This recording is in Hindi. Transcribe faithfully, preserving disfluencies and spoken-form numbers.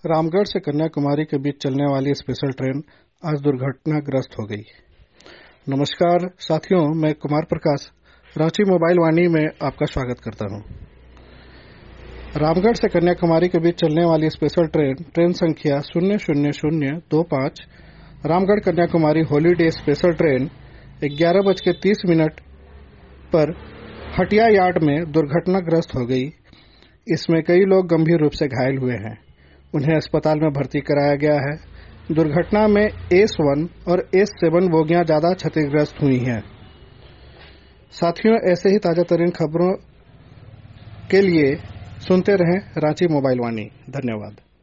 रामगढ़ से कन्याकुमारी के बीच चलने वाली स्पेशल ट्रेन आज दुर्घटनाग्रस्त हो गई। नमस्कार साथियों, मैं कुमार प्रकाश रांची मोबाइल वाणी में आपका स्वागत करता हूं। रामगढ़ से कन्याकुमारी के बीच चलने वाली स्पेशल ट्रेन ट्रेन संख्या शून्य शून्य शून्य दो पाँच Ramgarh Kanyakumari holiday special train ग्यारह बज के तीस मिनट पर हटिया यार्ड में दुर्घटनाग्रस्त हो गई। इसमें कई लोग गंभीर रूप से घायल हुए हैं। उन्हें अस्पताल में भर्ती कराया गया है। दुर्घटना में एस वन और एस सेवन बोगियां ज्यादा क्षतिग्रस्त हुई हैं। साथियों, ऐसे ही ताजा तरीन खबरों के लिए सुनते रहें रांची मोबाइल वाणी। धन्यवाद।